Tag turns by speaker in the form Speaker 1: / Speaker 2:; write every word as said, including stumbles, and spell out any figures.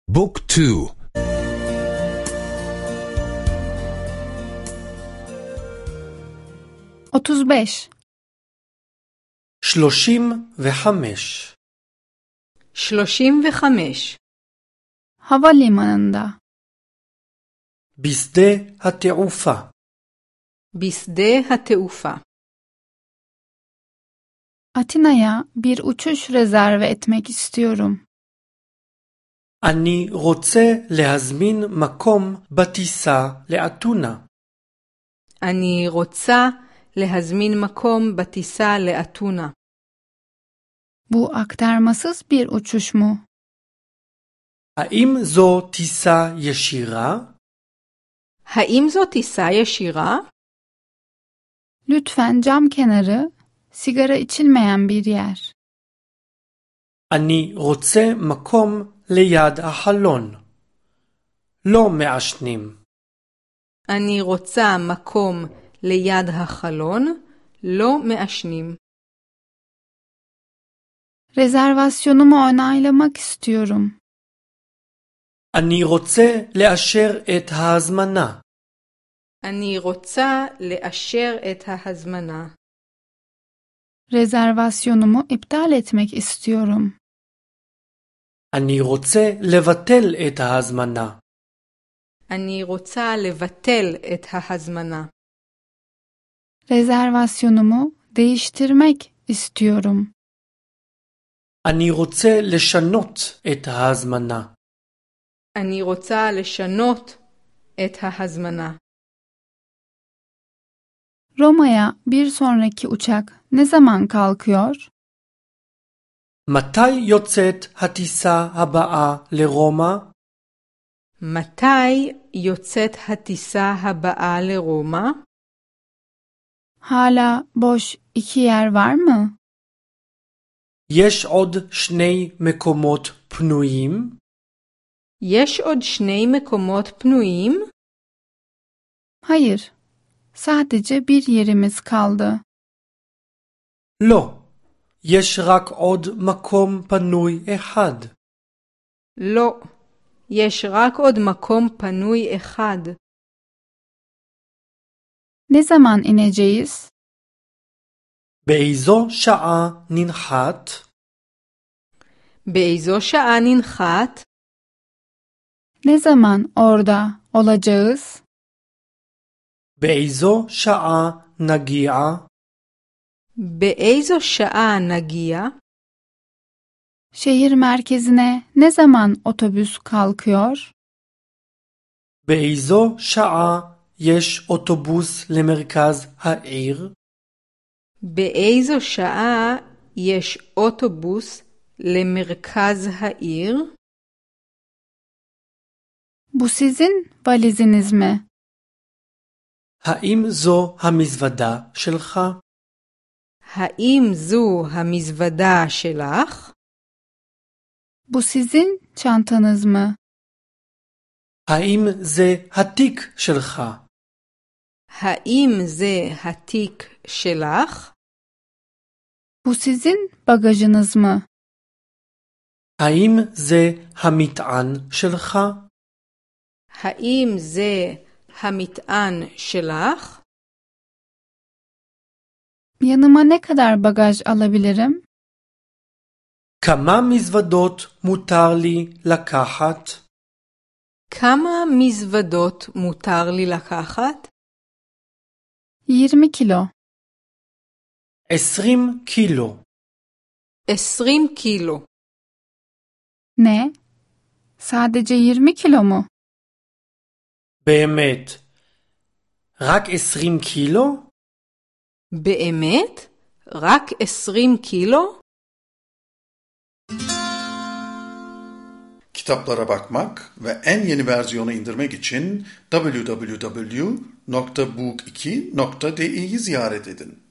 Speaker 1: بوك تو
Speaker 2: otuz beş
Speaker 3: שלושים וחמש
Speaker 4: שלושים וחמש
Speaker 2: havalimanında
Speaker 3: בשדה התעופה
Speaker 4: בשדה התעופה
Speaker 2: Atina'ya bir uçuş rezerve etmek istiyorum.
Speaker 3: אני רוצה להזמין מקום בטיסה לאתונה.
Speaker 4: אני רוצה להזמין מקום בטיסה לאתונה.
Speaker 2: Bu aktarmasız bir uçuş mu?
Speaker 3: האם זו טיסה ישירה?
Speaker 4: האם זו טיסה ישירה?
Speaker 2: Lütfen cam kenarı, sigara içilmeyen bir yer.
Speaker 3: אני רוצה מקום ליד החלון. לא מעשנים.
Speaker 4: אני רוצה מקום ליד החלון, לא מעשנים.
Speaker 2: Rezervasyonumu onaylamak istiyorum.
Speaker 3: אני רוצה לאשר את ההזמנה.
Speaker 4: אני רוצה לאשר את ההזמנה.
Speaker 2: Rezervasyonumu iptal etmek istiyorum.
Speaker 3: אני רוצה לבטל את ההזמנה.
Speaker 4: אני רוצה לבטל את ההזמנה.
Speaker 2: Rezervasyonumu değiştirmek istiyorum.
Speaker 3: אני רוצה לשנות את ההזמנה.
Speaker 4: אני רוצה לשנות את ההזמנה.
Speaker 2: Roma'ya bir sonraki uçak ne zaman kalkıyor?
Speaker 3: מתי יוצאת הטיסה הבאה לרומא?
Speaker 4: מתי יוצאת הטיסה הבאה לרומא?
Speaker 2: Hala boş iki yer var mı?
Speaker 3: יש עוד שני מקומות פנויים?
Speaker 4: יש עוד שני מקומות פנויים?
Speaker 2: Hayır. Sadece bir yerimiz kaldı.
Speaker 3: לא. יש רק עוד מקום פנוי אחד.
Speaker 4: לא. יש רק עוד מקום פנוי אחד.
Speaker 2: Ne zaman ineceğiz?
Speaker 3: באיזו שעה ננחת?
Speaker 4: באיזו שעה ננחת?
Speaker 2: Ne zaman orada olacağız?
Speaker 3: באיזו שעה נגיע?
Speaker 4: באיזו שעה נגיע?
Speaker 2: Şehir merkezine ne zaman otobüs kalkıyor?
Speaker 3: באיזו שעה יש אוטובוס למרכז העיר?
Speaker 4: באיזו שעה יש אוטובוס למרכז העיר?
Speaker 2: Bu sizin valiziniz mi?
Speaker 3: האם זו המזוודה שלך?
Speaker 4: האם זו המזוודה שלך?
Speaker 2: Bu sizin çantanız mı?
Speaker 3: האם זה התיק שלך?
Speaker 4: האם זה התיק שלך?
Speaker 2: Bu sizin bagajınız mı?
Speaker 3: האם זה המטען שלך?
Speaker 4: האם זה המטען שלך?
Speaker 2: Yanıma ne kadar bagaj alabilirim?
Speaker 3: כמה מזוודות מותר לי לקחת?
Speaker 4: כמה מזוודות מותר לי לקחת?
Speaker 2: yirmi kilo.
Speaker 3: עשרים קילו.
Speaker 4: עשרים קילו.
Speaker 2: Ne? Sadece yirmi kilo mu?
Speaker 3: באמת. רק עשרים קילו?
Speaker 4: באמת? רק עשרים קילו?
Speaker 5: Kitaplara bakmak ve en yeni versiyonu indirmek için double-u double-u double-u nokta book iki nokta de'yi ziyaret edin.